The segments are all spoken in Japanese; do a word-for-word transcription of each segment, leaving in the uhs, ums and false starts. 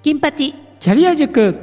金八キャリア塾。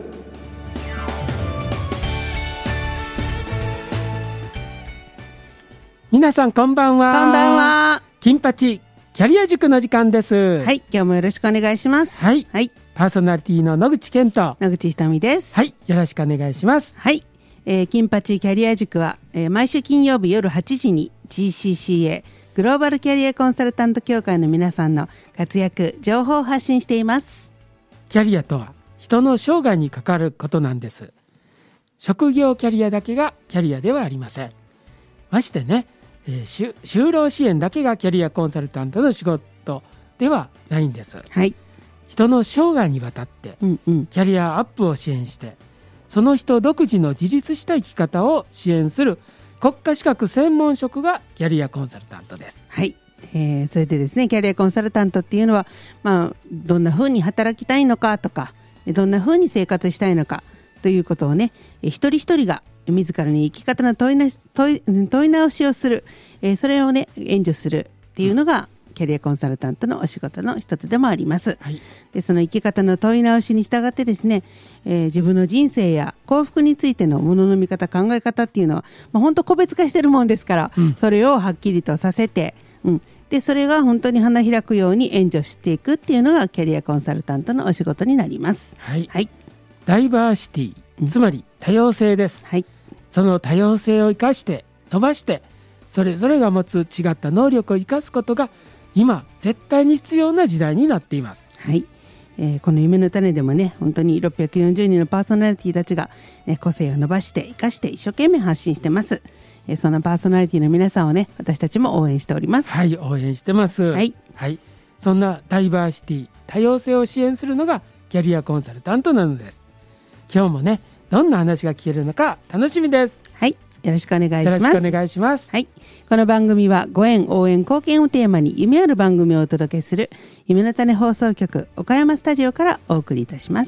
皆さんこんばんは。 こんばんは。 金八キャリア塾の時間です。 はい、今日もよろしくお願いします。 はい、 はい、 パーソナリティの野口健と野口ひとみです。 はい、よろしくお願いします。 はい、えー、金八キャリア塾は、えー、毎週金曜日夜はちじに ジーシーシーエー グローバルキャリアコンサルタント協会の皆さんの活躍情報を発信しています。 キャリアとは人の生涯に関わることなんです。職業キャリアだけがキャリアではありません。ましてね、えー、就労支援だけがキャリアコンサルタントの仕事ではないんです。 はい、 人の生涯にわたってキャリアアップを支援して、その人独自の自立した生き方を支援する国家資格専門職がキャリアコンサルタントです。 はい、えー、それでですね、キャリアコンサルタントっていうのは、まあ、どんな風に働きたいのかとか、どんな風に生活したいのかということをね、一人一人が自らに生き方の問いな問い、問い直しをする、えー、それをね援助するっていうのが、うん、キャリアコンサルタントのお仕事の一つでもあります。はい、でその生き方の問い直しに従ってですね、えー、自分の人生や幸福についてのものの見方考え方っていうのは、まあ、本当個別化してるもんですから、うん、それをはっきりとさせて、うん、でそれが本当に花開くように援助していくっていうのがキャリアコンサルタントのお仕事になります。 はい、はい、ダイバーシティ、つまり多様性です。はい、その多様性を生かして伸ばして、それぞれが持つ違った能力を生かすことが今絶対に必要な時代になっています。 はい、えー、この夢の種でもね、本当にろっぴゃくよんじゅうにんのパーソナリティたちが、ね、個性を伸ばして生かして一生懸命発信してます。えー、そのパーソナリティの皆さんをね、私たちも応援しております。 はい、応援してます。はい、はい、そんなダイバーシティ、多様性を支援するのがキャリアコンサルタントなのです。今日もね、どんな話が聞けるのか楽しみです。 はい、よろしくお願いします。 よろしくお願いします。 はい、この番組はご縁、応援、貢献をテーマに夢ある番組をお届けする夢の種放送局岡山スタジオからお送りいたします。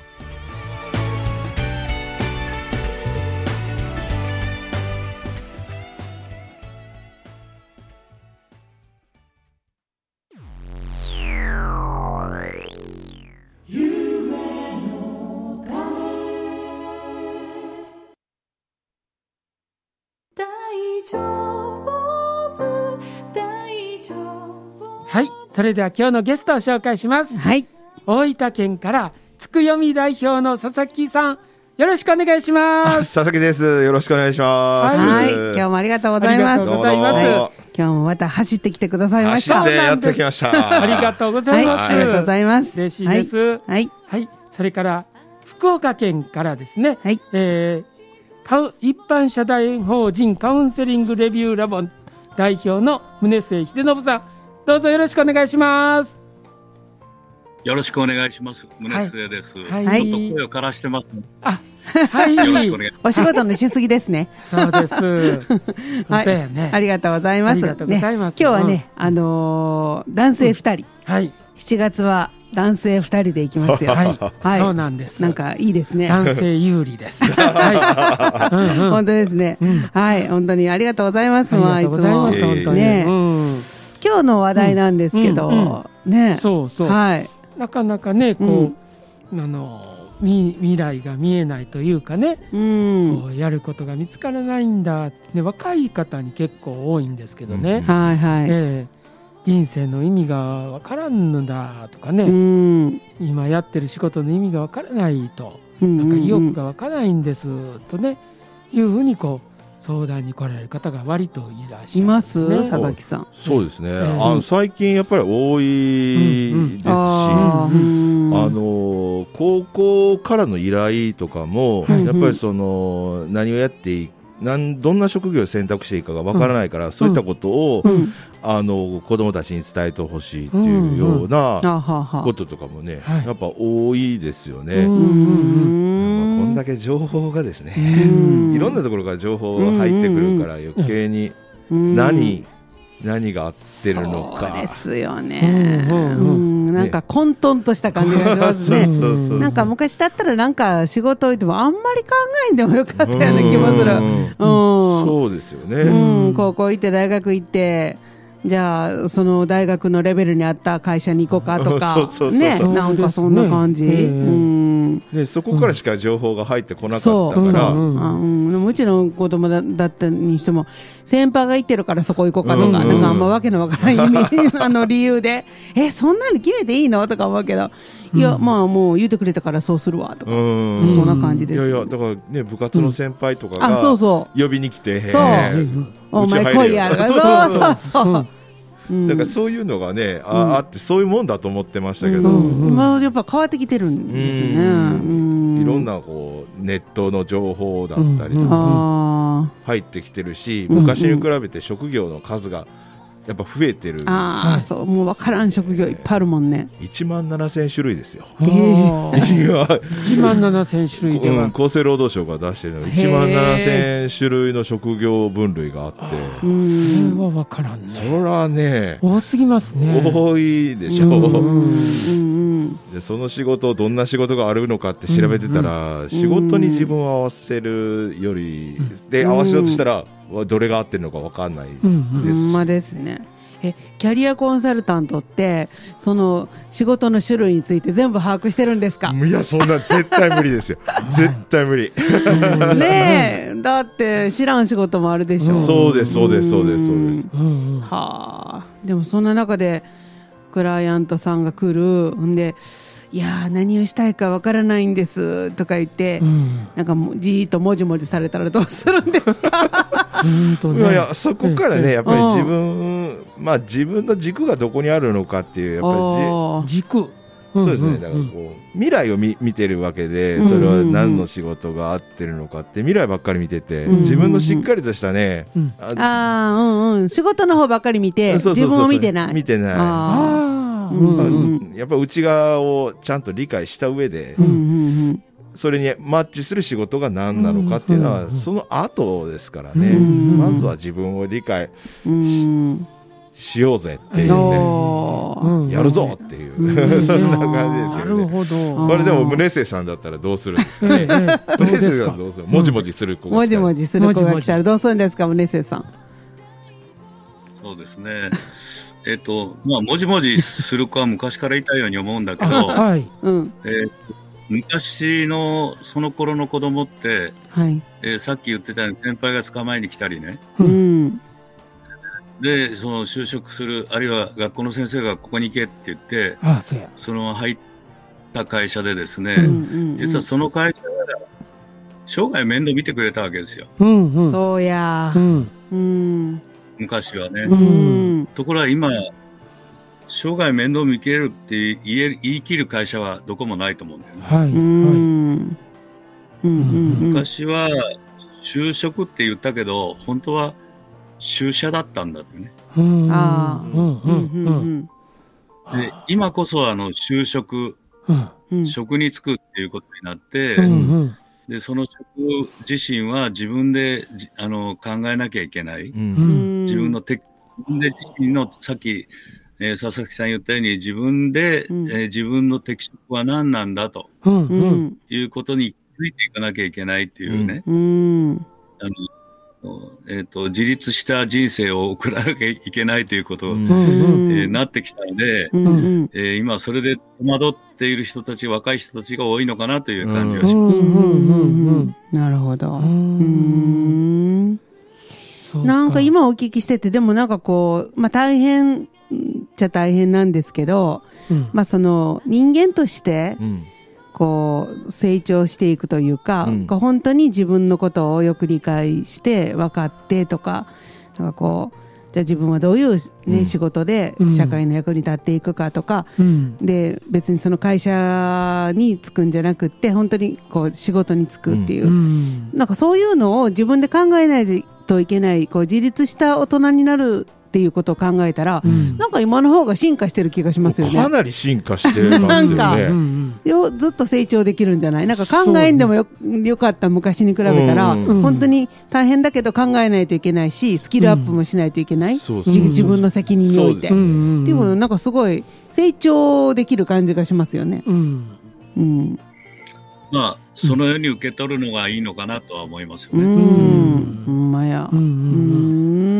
はい、それでは今日のゲストを紹介します。はい、大分県からつくよみ代表の佐々木さん、よろしくお願いします。 佐々木です。よろしくお願いします。 はい、今日もありがとうございます。ありがとうございます。今日もまた走ってきてくださいました。 走ってやってきました。 ありがとうございます。 はい、ありがとうございます。 嬉しいです。はい、はい、はい、それから福岡県からですね、はい、えー、一般社団法人カウンセリングレビューラボ代表の宗末秀信さん、どうぞよろしくお願いします。 よろしくお願いします。宗末です。はい、ちょっと声を枯らしてます。 あ、はい。 よろしくお願いします。 お仕事のしすぎですね。 そうです。 はい、ね、ありがとうございます。ありがとうございます。ね、今日はね、あのー、男性二人、うん。はい。しちがつは男性二人で行きますよ。 はい。はい、そうなんです。 なんかいいですね。 男性有利です。はい。うんうん、 本当ですね、うん。はい、本当にありがとうございます。 ありがとうございます。本当にね。うん、 今日の話題なんですけど、うんうんうん、ね、 そうそう、はい、なかなかねこう、うん、あの未来が見えないというかね、うん、こうやることが見つからないんだって、ね、若い方に結構多いんですけどね、うん、はいはい、えー、人生の意味がわからんのだとかね、うん、今やってる仕事の意味がわからないと、うん、なんか意欲がわからないんですとね、いうふうにこう相談に来られる方が割といらっしゃる、ね、います、 佐々木さん。 そうですね、えー、あの最近やっぱり多いですし、うんうん、あ, あの高校からの依頼とかも、うんうん、やっぱりその何をやっていいなんどんな職業を選択していいかがわからないから、うん、そういったことを、うん、あの子どもたちに伝えてほしいっていうようなこととかもね、うんうん、やっぱ多いですよね。うんうんうん、こんだけ情報がですね、うん、いろんなところから情報が入ってくるから余計に何、うん、何が合ってるのか。 そうですよね、うんうんうん、なんか混沌とした感じがしますね。そうそうそうそう、なんか昔だったらなんか仕事置いてもあんまり考えんでもよかったような気もする。うんうん、 そうですよね、 うん、高校行って大学行ってじゃあその大学のレベルに合った会社に行こうかとかそうそうそうそうね、なんかそんな感じ、 そうですね。 うんでそこからしか情報が入ってこなかったから、 そうそう、 うんあうん、でもうちの子供だだったにしても先輩が行ってるからそこ行こうかとか、 うんなんかあんまわけのわからん意味あの理由でえそんなに決めていいのとか思うけど、いやまあもう言ってくれたからそうするわとか、 うんそんな感じです。 いやいやだからね部活の先輩とかがあそうそう呼びに来て、 そうへーお前来いやとか、 そうそうそうそうそう、うんだからそういうのがね、あ,、 うんあってそういうもんだと思ってましたけど、 うんうんまあ、やっぱ変わってきてるんですよね。うんいろんなこうネットの情報だったりとかあ入ってきてるし、 うん昔に比べて職業の数がやっぱ増えてる。 あ、 はいそうもう分からん職業いっぱいあるもんね。 いちまんななせん種類ですよ。 あーいやいちまんななせん種類では、 うん、厚生労働省が出してるのがいちまんななせん種類の職業分類があって、 うそれんは分からんね。 そらね多すぎますね。 多いでしょ、 うんうんでその仕事どんな仕事があるのかって調べてたら、仕事に自分を合わせるより、で合わせようとしたらどれが合ってるのか分かんない、 うんうんほんまですね。えキャリアコンサルタントってその仕事の種類について全部把握してるんですか？ いやそんな絶対無理ですよ絶対無理ねえだって知らん仕事もあるでしょ。 そうですそうですそうですそうですうんうんはあ、でもそんな中でクライアントさんが来るんで、いやー何をしたいかわからないんですとか言って、 うんなんかもうじーっともじもじされたらどうするんですか？ うんとねいやいやそこからねやっぱりうん自分まあ自分の軸がどこにあるのかっていうやっぱりじあー軸、 そうですね、だからこう未来を見見てるわけで、それは何の仕事が合ってるのかって未来ばっかり見てて、 うん自分のしっかりとしたね、 うんああーうんうん仕事の方ばっかり見てそうそうそうそう自分を見てない見てないあああ、 ううんんまあうんやっぱ内側をちゃんと理解した上で、 ーうんうんそれにマッチする仕事が何なのかっていうのは、 うんその後ですからね、 うんまずは自分を理解うんうんしようぜっていうね、 おーうんやるぞっていう、 うんそんな感じですなけどね。 るほど。 あーこれでも宗生さんだったらどうするんですか？ ええええどう宗生ですかさんどうする？もじもじする子が来たらもじもじする子が来たらどうするんですか宗生さん？ そうですね。えっと、まあ、もじもじする子は昔からいたように思うんだけど、 はい。 うんえー昔のその頃の子供って、 はいえーさっき言ってたように先輩が捕まえに来たりね、 ううんんで、その就職する、あるいは学校の先生がここに行けって言って、 ああ、そうや。 その入った会社でですね、 うんうん実はその会社が生涯面倒見てくれたわけですよ、 うんうん。 そうやうん。 うん昔はね。 うんうんところが今、生涯面倒見切れるって言え言い切る会社はどこもないと思うんだよね。 はい。 うはんうん昔は就職って言ったけど、本当は就社だったんだってね。 い。うんあーうんううんんうん。 で今こそあの就職、 うんうん職に就くっていうことになって、 うんうんでその職自身は自分でじあの考えなきゃいけない。 うんうん自分のて自分で自身のさっき、えー佐々木さん言ったように自分で、 うんえー自分の適職は何なんだとうんううん。 んいうことについていかなきゃいけないっていうね、 うんあのえー、と自立した人生を送らなきゃいけないということうんに、 うんえーなってきたので、 うんうんえー今それで戸惑っている人たち若い人たちが多いのかなという感じがうします。 んうんうんなるほどううんんそうなんか今お聞きしててでもなんかこうまあ大変っちゃ大変なんですけどうんまあその人間としてうんこう成長していくというか、 うんこう本当に自分のことをよく理解して分かってとか、なんかこうじゃあ自分はどういう、ねうん仕事でうん社会の役に立っていくかとか、 うんで別にその会社に就くんじゃなくって本当にこう仕事に就くっていう、 うんなんかそういうのを自分で考えないといけないこう自立した大人になるっていうことを考えたら、 うんなんか今の方が進化してる気がしますよね。 かなり進化してますよなんかね。 うんよずっと成長できるんじゃないなんか考えんでもよ,、よかった昔に比べたら、 うん本当に大変だけど考えないといけないしスキルアップもしないといけない、 そうそうじ自分の責任において、 そうですうんっていうのなんかすごい成長できる感じがしますよね。 うんうん、 まあそのように受け取るのがいいのかなとは思いますようね。 ん、ほんまや。 うんううんん、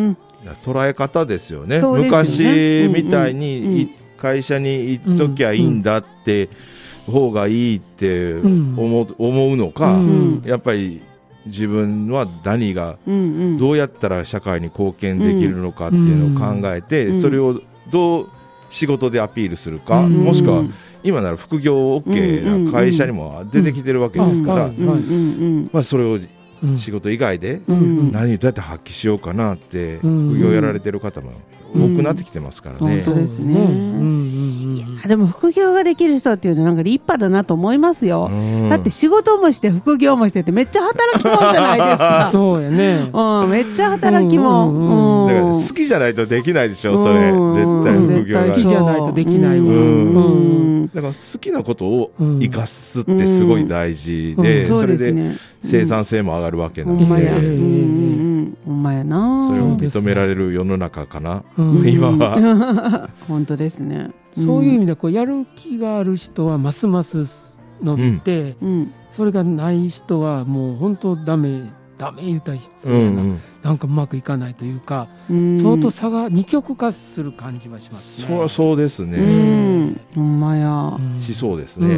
捉え方ですよね。 そうですよね昔みたいに、 うんうんい会社に行っときゃいいんだって方がいいって思う、思うのか、 うんやっぱり自分は何がうんうんどうやったら社会に貢献できるのかっていうのを考えて、 うんそれをどう仕事でアピールするか、 うんもしくは今なら副業 OK な会社にも出てきてるわけですから、 うんうんうんまあ、それをうん仕事以外でうんうん何どうやって発揮しようかなってうん副業やられてる方も多くなってきてますからね。 うん本当ですねうんうんうんいやでも副業ができる人っていうのはなんか立派だなと思いますよ、 うんだって仕事もして副業もしてってめっちゃ働きもんじゃないですかそうやね。 うん、めっちゃ働きもうんん、 だからうん好きじゃないとできないでしょ、それうん絶対副業絶対が好きじゃないとできないわうんうんだから好きなことを生かすってすごい大事で、 うんそうそれでですね生産性も上がるわけなほので、 んまや、うんええうんうん、ほんまやなそれをそうですね認められる世の中かな、 うん今は。 本当ですねそういう意味でこうやる気がある人はますます伸びて、 うんそれがない人はもう本当ダメダメ言うたら失礼やな、 うんなんかうまくいかないというか、 うん相当差が二極化する感じはしますね。 そりゃそうですうね、 んほんまやうんしそうですうん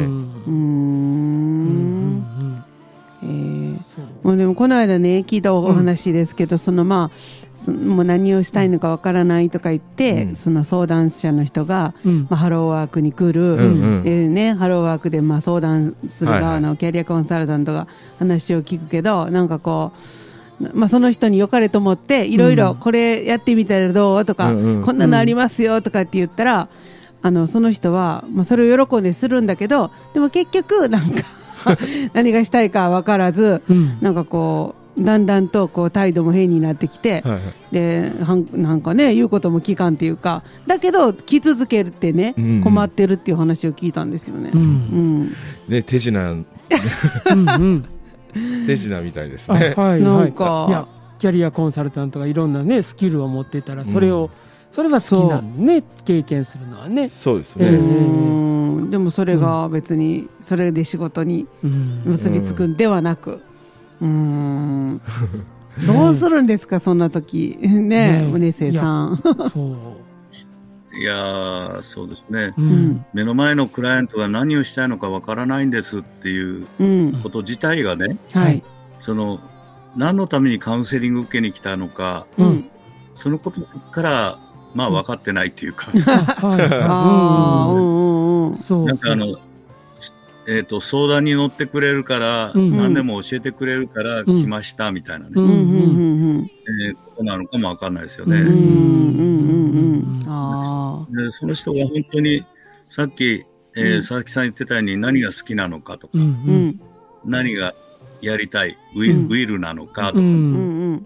ね、 うーうんんえーそうもうでもこの間ね聞いたお話ですけど、そのまあそもう何をしたいのかわからないとか言って、 うんその相談者の人が、 うんまあ、ハローワークに来る、 うんうんえーね、ハローワークでまあ相談する側はいはのキャリアコンサルタントが話を聞くけど、なんかこう、まあ、その人に良かれと思っていろいろこれやってみたらどうとか、 うんうんこんなのありますよとかって言ったら、あのその人は、まあ、それを喜んでするんだけど、でも結局なんか何がしたいか分からず、 うんなんかこうだんだんとこう態度も変になってきて、 はいはいではんなんかね言うことも聞かんっていうか、だけど来続けるってね、 うんうん困ってるっていう話を聞いたんですよね。 うんうんね、手品うんうん手品みたいですあね。 はいはいなんかいやキャリアコンサルタントがいろんなねスキルを持ってたらそれを、それは好きなんでね経験するのはね、 そうですね、 ええうんでもそれが別にそれで仕事にうん結びつくんではなく、うんどうするんですかそんな時ねね宗生さん。 そう、 いやー、そうですね。 ううんん目の前のクライアントが何をしたいのかわからないんですっていううんこと自体がね、 はいその、何のためにカウンセリング受けに来たのか、 うんそのことから、まあ分かってないっていうか、 あはいあーううんんうんうんそうなんかあの、えっと、相談に乗ってくれるから、 うん何でも教えてくれるから来ましたみたいなね、 うんうんうんうんえーことなのかもわかんないですよね。 うんうんうんうんあでその人が本当にさっき、えーうん佐々木さん言ってたように何が好きなのかとか、 うんーうん何がやりたいウィ,、 うんウィルなのかとか、 うんうん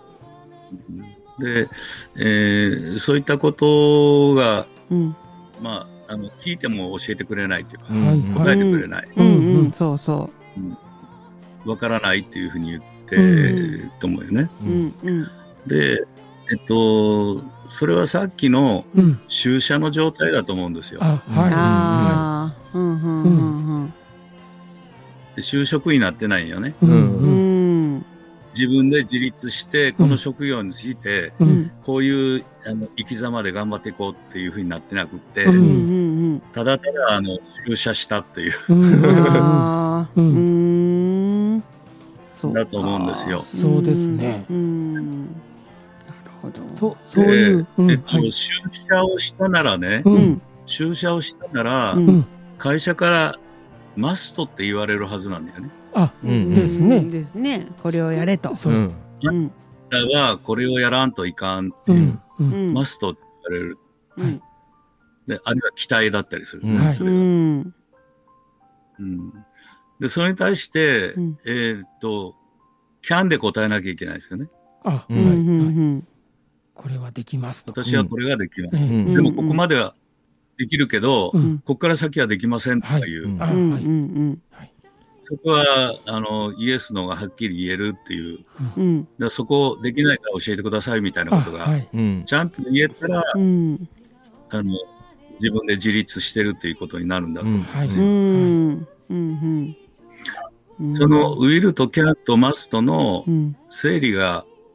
で、えーそういったことが、 うんまあ、あの聞いても教えてくれないというか、 うんはい答えてくれない、 うんううんんそうそわからないっていうふうに言ってうんと思うよね。 ううんうんで、えっと、それはさっきのうん就社の状態だと思うんですよ。 あはああうんうんうんで就職になってないんよね。 いうんううんん自分で自立して、この職業について、 ううんんこういうあの生き様で頑張っていこうっていうふうになってなくって、 うんうんうんただただあの就社したっていう、 うんうんああううんんそうかだと思うんですよ。 そうですねうんなるほどそうそういう、うんえっと、 はい就社をしたならね、 ううんん就社をしたなら、 うんうん会社からマストって言われるはずなんだよね。 あうんですねうんですねこれをやれとそううんうんだからはこれをやらんといかんってういう、 んううんんマストって言われる。 うんで、あるいは期待だったりする、 うんはいうそれがんうんで、それに対して、 うんえーっと、キャンで答えなきゃいけないですよね。 あ、 うんうんうはいはいんこれはできますと。 私はこれができます。 ええうんでも、ここまではできるけど、 ううんんここから先はできませんとかいう、 はいうんあはいうんうんそこは、あの、イエスのがはっきり言えるっていう、だかうんらそこできないから教えてくださいみたいなことが、 あはいうんちゃんと言えたら、 うんあの、自分で自立してるっていうことになるんだと思う。 はいうんうんうんうんそのウィルとキャンとマストのうん整理が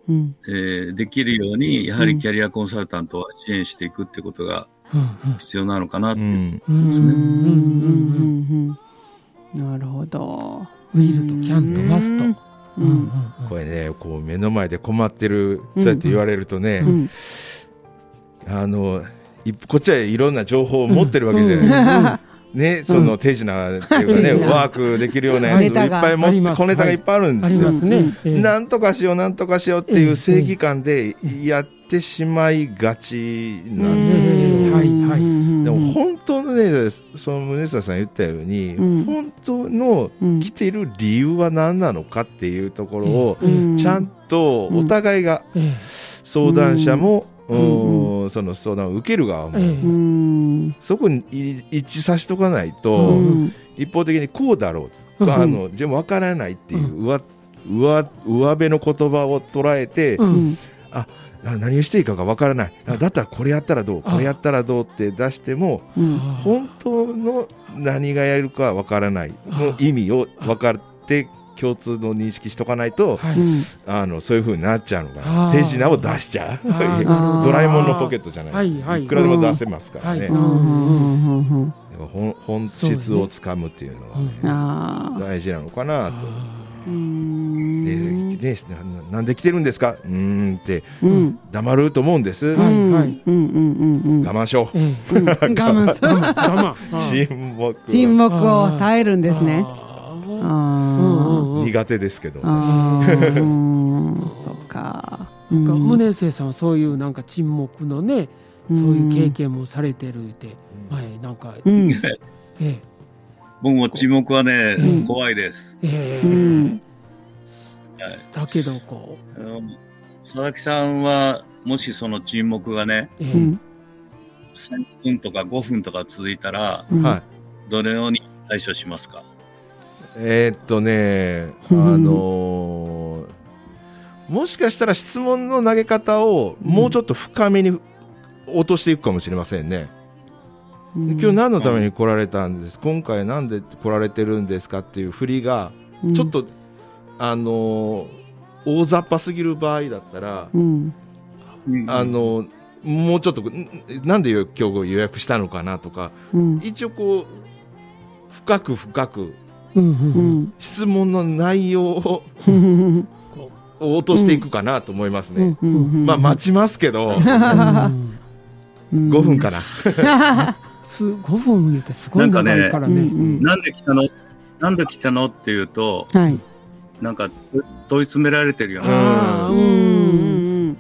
うんえーできるように、やはりキャリアコンサルタントは支援していくってことが必要なのかなっていう。 うんうんうんうん。なるほど。 ウィルとキャンとマスト。うんうんうんこれね、こう目の前で困ってる、そうやって言われるとね、 うんあのいこっちはいろんな情報を持ってるわけじゃない、ね、その手品っていうかね、 手品ワークできるようなやつをいっぱい持ってあります小ネタがいっぱいあるんあですよ。 りますね。ええなんとかしようなんとかしようっていう正義感でやってしまいがちなんですけど、 うんはいはいでも本当のね、その宗下さん言ったように、 うん本当の来てる理由は何なのかっていうところをうんちゃんとお互いがえ相談者も、 うんうんその相談を受ける側も、 ええうんそこに一致させとかないと、 うん一方的にこうだろう、 うんあのでも分からないっていう上上上辺の言葉を捉えて、 うんうんあ何をしていいかが分からない、あだったらこれやったらどうこれやったらどうって出してもうん本当の何がやるか分からないの意味を分かって共通の認識しとかないと、 はいうんあのそういう風になっちゃうのかあな、 ー手品を出しちゃうあーなるほどドラえもんのポケットじゃない、 はいはいいくらでも出せますからね、 はいうんうんうんだから本本質をつかむっていうのはねああ大事なのかなと。 うーんでねななんで来てるんですかうーんってうん黙ると思うんです、 はいうんはいうんうんうんうん我慢しよう、 ええうん我慢する我慢我慢沈黙沈黙を耐えるんですねあーあうんうん苦手ですけど、 あーうんそっかなんかうん宗生さんはそういうなんか沈黙のね、そういう経験もされてるって前なんか、 うんええ僕も沈黙はね、 うん怖いです。 ええうんはいだけどこあの佐々木さんは、もしその沈黙がね、 う、ええうんさんぷんとかごふんとか続いたら、 うんはいどのように対処しますか？ えーっとねあのーもしかしたら質問の投げ方をもうちょっと深めに落としていくかもしれませんね、 うん今日何のために来られたんです今回なんで来られてるんですかっていう振りがちょっと、あのー大雑把すぎる場合だったら、 うんあのもうちょっとんなんで今日予約したのかなとかうん一応こう深く深くうんうんううんん質問の内容をうんこ落としていくかなと思いますね、 うんうんまあ待ちますけどううんうんごふんかな、 すごふん言ってすごい長いからね。 うんうんなんで来たのなんで来たのっていうと、 はいなんか問い詰められてるよね。 あーうんうん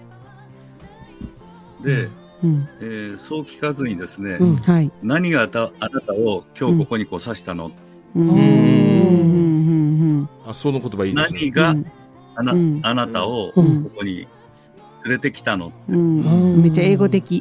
で、 うんえーそう聞かずにですね、 うんはい何があたあなたを今日ここにこう指したの、 うんうんうんあその言葉いいですね何があな,、 うんあなたをこうんこに連れてきたの、 うんうんめっちゃ英語的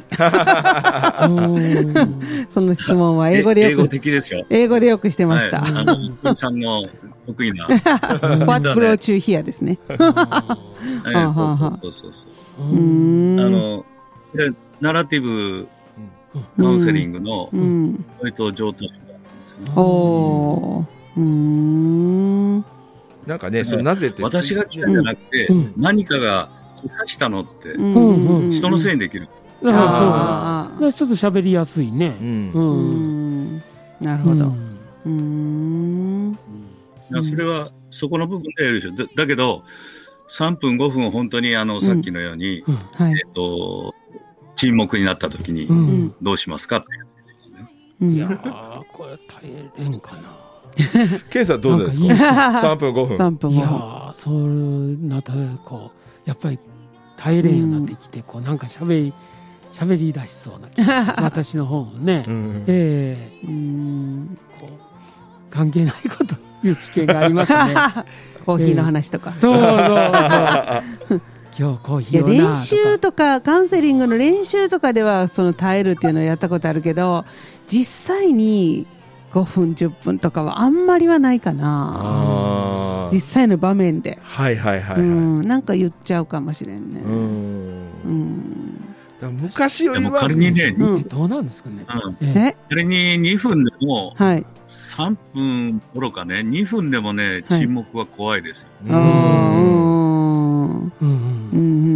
うんその質問は英語でえ英語よく的ですよ。 英語でよくしてましたはい、あの福井さんの得意な。 What brought you here ですねえはあはあはあーそうそうそうそう。 うーんあのこれナラティブカウンセリングのうん問いと上等手段なんですよね。 おーうーんなんかねそのなぜって私が来たんじゃなくて、 うん何かが来したのって、 うんうんうん人のせいにできる。 ああそうちょっと喋りやすいねう。んーううんんなるほどうんうーんいやそれはそこの部分でやるでしょ。だだけどさんぷんごふん本当にあのさっきのように、 はいえっと沈黙になった時にうんどうしますかって。 うんいやーこれ耐えれんかな。 ケイさんどうですかなんかさんぷんごふんさんぷんいやごふんーそうなったらこうやっぱり耐えれんようになってきて、こうなんか喋り喋り出しそうな気が私の方もね、 うんええうーんこう関係ないこと言う危険がありますね。 コーヒーの話とかそうそうそう。今日コーいやヒーをなとか練習とかカウンセリングの練習とかではその耐えるっていうのをやったことあるけど実際にごふんじゅっぷんとかはあんまりはないかなあー実際の場面で、 はいはいはいはい、 うんなんか言っちゃうかもしれんねうんうんだから昔よでもりは仮にね、 うんえどうなんですかね。 うんえええ仮ににふんでもはいさんぷん頃かねにふんでもねはい沈黙は怖いですよ。 うんあーうんうんうんうん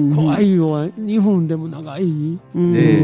長いはにふんでも長い、 で、 うん、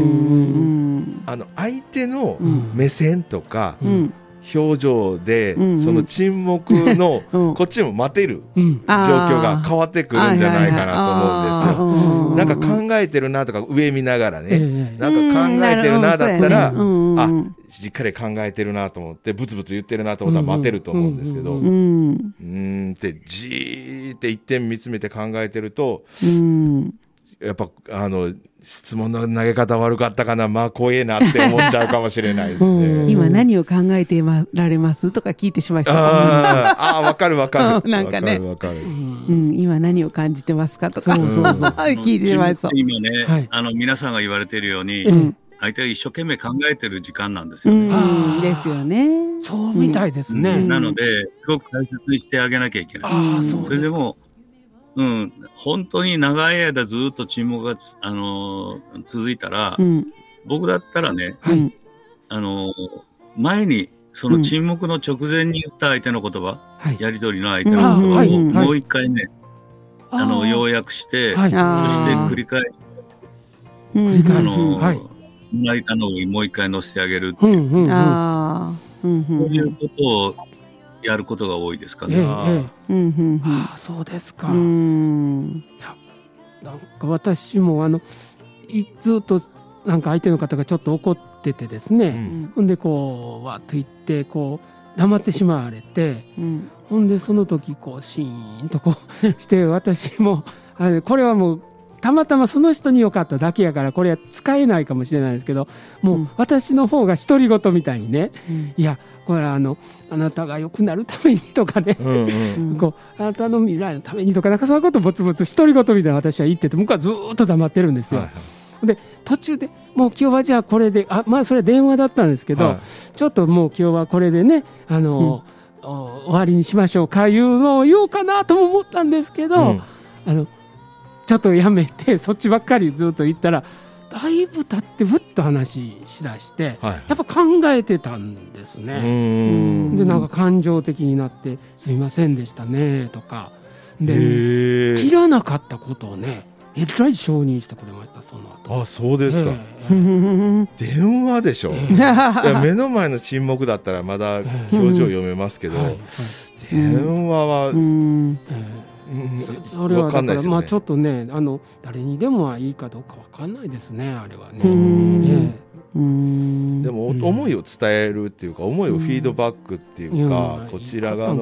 あの相手のうん目線とか、 うん表情で、 うんうん、 その沈黙の、 うん、 こっちも待てるうん、 状況が変わってくるんじゃないかなと思うんですよ。なんか考えてるなとか上見ながらね、えー、なんか考えてるなだったら、うんね、あしっかり考えてるなと思ってブツブツ言ってるなと思ったら待てると思うんですけど、うん、うんうんってじーって一点見つめて考えてると、うんやっぱあの質問の投げ方悪かったかな、まあ怖えなって思っちゃうかもしれないですね。うん、 今何を考えてられますとか聞いてしまいそう。 ああ、わかるわかる。 なんかね、 わかるわかる、 うん、今何を感じてますかとか、そうそうそう聞いてしまいそう。 今ね、はい、あの皆さんが言われているように、うん、相手が一生懸命考えてる時間なんですよね。 うん、ですよね。 そうみたいですね。 うん、なので、すごく大切にしてあげなきゃいけない。 ああ、そうですか。 それでもうん、本当に長い間ずっと沈黙がつ、あのー、続いたら、うん、僕だったらね、はい、あのー、前にその沈黙の直前に言った相手の言葉、はい、やり取りの相手の言葉を、はい、もう一回ね、あの要約して、はい、そして繰り返し、 繰り返す、あのーはい、成田の上にもう一回乗せてあげるっていう、うんうんうん、あそういうことをやることが多いですかね。ええええ、ああ、そうですか。うんいやなんか私もあのずっとなんか相手の方がちょっと怒っててですね、うん、ほんでこうわっと言ってこう黙ってしまわれて、うん、ほんでその時こうシーンとこうして私もあのこれはもうたまたまその人に良かっただけやからこれは使えないかもしれないですけど、もう私の方が独り言みたいにね、うん、いやこれはあのあなたが良くなるためにとかね、うんうん、こうあなたの未来のためにとかなんかそういうことぼつぼつ独り言みたいな私は言ってて、向こうはずっと黙ってるんですよ。はいはい、で途中でもう今日はじゃあこれであまあそれは電話だったんですけど、はい、ちょっともう今日はこれでねあの、うん、終わりにしましょうかいうのを言おうかなとも思ったんですけど、うん、あのちょっとやめてそっちばっかりずっと言ったらだいぶ経ってふっと話しだして、はい、やっぱ考えてたんですね。うんでなんか感情的になってすいませんでしたねとかで切らなかったことをねえらい承認してくれました。その後。 あ、そうですか。電話でしょ、えー、いや目の前の沈黙だったらまだ表情読めますけど、えーはいはい、電話は、うんえーうん、そ, それはだから、ね、まあちょっとねあの誰にでもはいいかどうかわかんないですねあれはね。うんえー、うんでも、うん、思いを伝えるっていうか思いをフィードバックっていうか、うん、こちら側の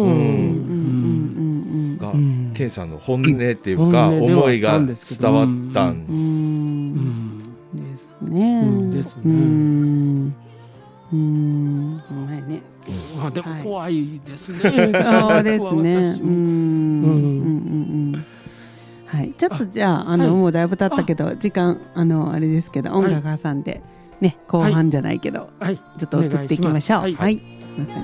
がケンさんの本音っていうか、うん、思いが伝わったん、うん、 ですね、うん、ですね。うんうんないね。 まあでも怖いですね。 はい、そうですね。うんうんうんはい。ちょっとじゃああの、はい、もうだいぶ経ったけど時間あのあれですけど音楽挟んでね、後半じゃないけど、はい、ちょっと移っていきましょう。はい。はい、すみません。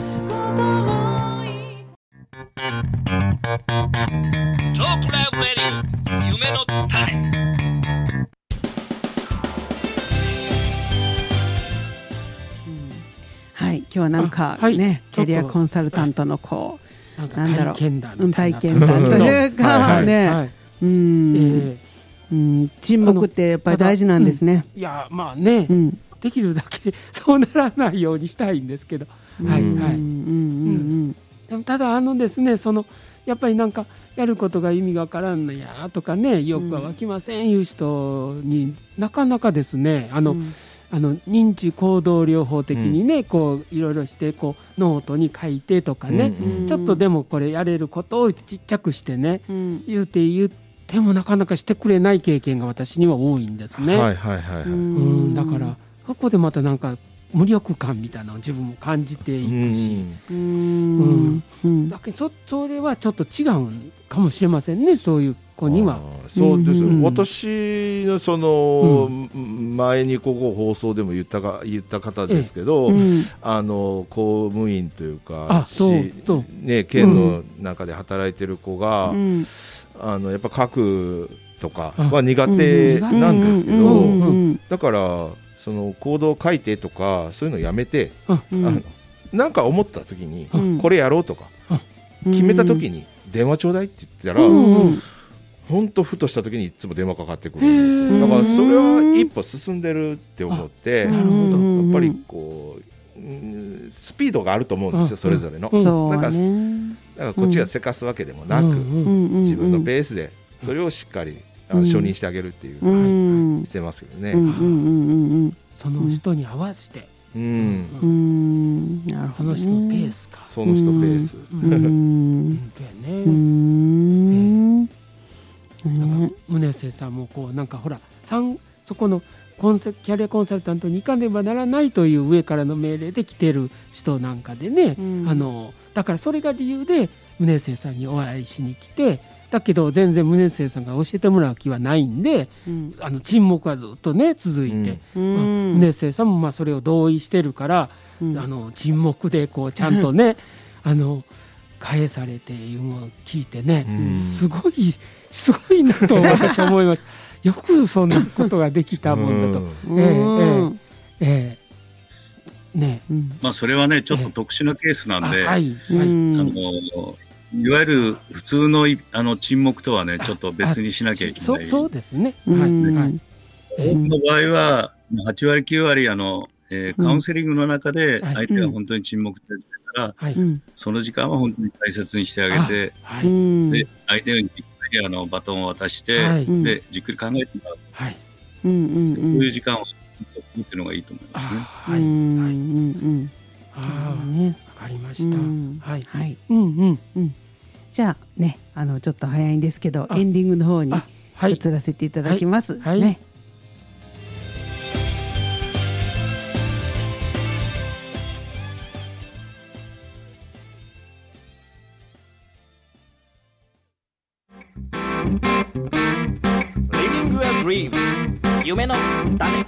トークライブレディオ夢の種。はい、今日はなんかね、はい、キャリアコンサルタントのこう、はい、なんだろう体験談体験談というかね、はいはい、うん、えーうん、沈黙ってやっぱり大事なんですね。 うん、いやまあね、うん、できるだけそうならないようにしたいんですけど、はいはい。うんうんうん、でもただあのですねそのやっぱりなんかやることが意味がわからんのやとかね欲が湧きませんいう人になかなかですねあの、うんあの認知行動療法的にね、うん、こういろいろしてこうノートに書いてとかね、うんうん、ちょっとでもこれやれることをちっちゃくしてね、うん、言うて言ってもなかなかしてくれない経験が私には多いんですね。 はいはいはいはい、うん、 だからここでまたなんか無力感みたいなのを自分も感じていくし、うんうんうん、だけど そ, それはちょっと違うかもしれませんねそういう子には。 そうです、うんうん、私のその、うん、前にここ放送でも言ったか言った方ですけど、うん、あの公務員というかね、県の中で働いてる子が、うん、あのやっぱ書くとかは苦手なんですけど、だからその行動を書いてとかそういうのやめて、うん、あのなんか思った時に、うん、これやろうとか、うん、決めた時に電話ちょうだいって言ったら、うんうん、 本当ふとした時にいつも電話かかってくるんですよ。だからそれは一歩進んでるって思って、 なるほど、 やっぱりこう、うん、スピードがあると思うんですよ、それぞれの。 そうだから、 ね、 だからこっちがせかすわけでもなく、自分のペースでそれをしっかり、あの承認してあげるっていうのを、はいはい、してますけどね。 その人に合わせて、 うん、 うん、なるほどね、 その人のペースか、 その人ペース、 うんうん、本当やね。うんなんか宗瀬さんもこうなんかほらそこのコンセキャリアコンサルタントに行かねばならないという上からの命令で来てる人なんかでね、うん、あのだからそれが理由で宗瀬さんにお会いしに来て、だけど全然宗瀬さんが教えてもらう気はないんで、うん、あの沈黙はずっとね続いて、うんまあ、宗瀬さんもまあそれを同意してるから、うん、あの沈黙でこうちゃんとねあの返されていうのを聞いてね、うん、すごいすごいなと私は思いましたよくそんなことができたもんだと、うん、えー、えー、えー、ね、うん、 まあそれはねちょっと特殊なケースなんで、えー、はい、はい、あのいわゆる普通のあの沈黙とはねちょっと別にしなきゃいけない。 そ, そうですね。はいはい。 僕の場合ははちわりきゅうわりあの、えー、カウンセリングの中で相手が本当に沈黙してるから、はい、その時間は本当に大切にしてあげて、はい、で相手にあのバトンを渡して、はい、でじっくり考えてもらう、はい、そういう時間を作るっていうのがいいと思いますね。はい、うんはい、 ああ、ね、わかりました。うん、はい、 はい、うんうんうん。じゃあね、あのちょっと早いんですけどエンディングの方に移らせていただきます。はい、ね。 Living a dream 夢の種。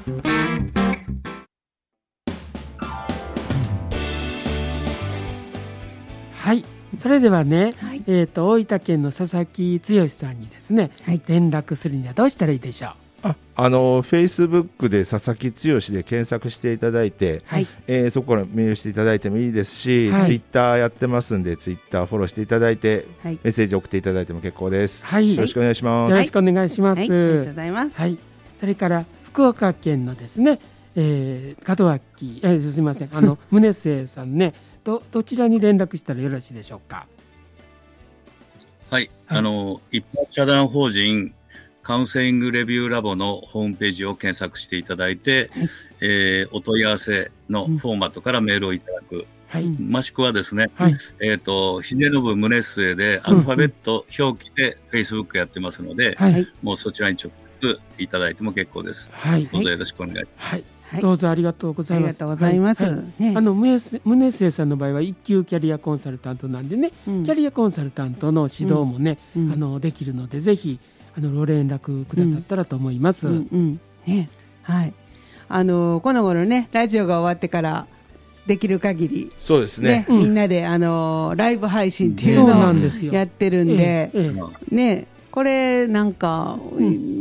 はい、それではね、はい、えーと大分県の佐々木剛さんにですね、はい、連絡するにはどうしたらいいでしょう。 あ、あのフェイスブックで佐々木剛で検索していただいて、はいえー、そこからメールしていただいてもいいですし、はい、ツイッターやってますんでツイッターフォローしていただいて、はい、メッセージ送っていただいても結構です、はい、よろしくお願いします。 よろしくお願いします、はいはい、 ありがとうございます、 はい、それから福岡県のですね、えー、門脇、えー、すみませんあの宗末さんねど, どちらに連絡したらよろしいでしょうか。 はい、はい、あの一般社団法人カウンセリングレビューラボのホームページを検索していただいて、はいえー、お問い合わせのフォーマットからメールをいただく、はい、もしくはですね、はいえー、と秀信宗末でアルファベット表記で Facebook やってますので、はい、もうそちらに直接いただいても結構です、はい、どうぞよろしくお願いします、 はいはい、どうぞありがとうございます。 ありがとうございます。はいはいね、あの宗末さんの場合は一級キャリアコンサルタントなんでね、うん、キャリアコンサルタントの指導もね、うん、あのできるのでぜひあのご連絡くださったらと思います。うんうんうんねはい、あのこの頃ねラジオが終わってからできる限りそうですね、 ねうん、みんなであのライブ配信っていうのをやってるんで、えええねこれなんか、うん、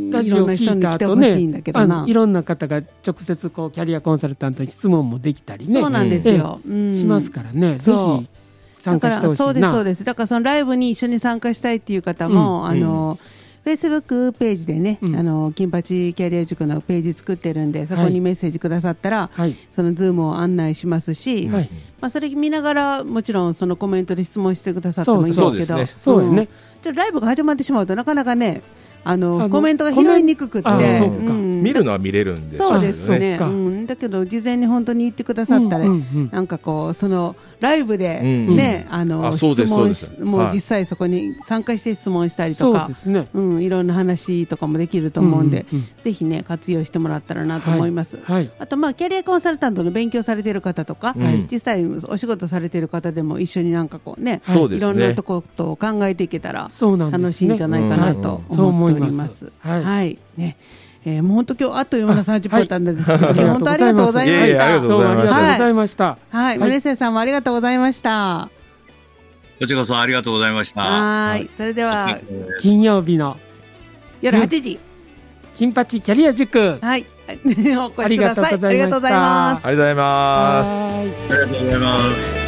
ラジオ聞いた後ね、 いろんな方が直接こうキャリアコンサルタントに質問もできたりね、 そうなんですよ、うん、 しますからね、ぜひ参加してほしいな。 そうですそうです。だからそのライブに一緒に参加したいっていう方も、うん、あの、うん、Facebook ページでね、うん、あの金八キャリア塾のページ作ってるんで、そこにメッセージくださったら、はい、そのズームを案内しますし、はいまあ、それ見ながらもちろんそのコメントで質問してくださってもいいんですけど、 そうよね。 ちょっとライブが始まってしまうとなかなかねあのあのコメントが拾いにくくって、うん、見るのは見れるんですよね。 そうですね、うん、だけど事前に本当に言ってくださったら、うんうんうん、なんかこうそのライブでね、うんうん、あのあ質問しもう実際そこに参加して質問したりとか、そうですね、うん、いろんな話とかもできると思うんで、うんうんうん、ぜひね活用してもらったらなと思います、はいはい、あとまあキャリアコンサルタントの勉強されている方とか、はい、実際お仕事されている方でも一緒になんかこうね、はい、いろんなところと考えていけたら楽しいんじゃないかなと思っております。はい、はいねえー、もう本当今日あっという間のさんじゅっぷんだったんですけど、はい、本当ありがとうございました。 ありがとうございました。 はい、宗末さんもありがとうございました。 こちらこそありがとうございました。 はい、それでは金曜日の夜はちじ、 金八キャリア塾、 はい、お越しください。ありがとうございます。 ありがとうございます。 ありがとうございます。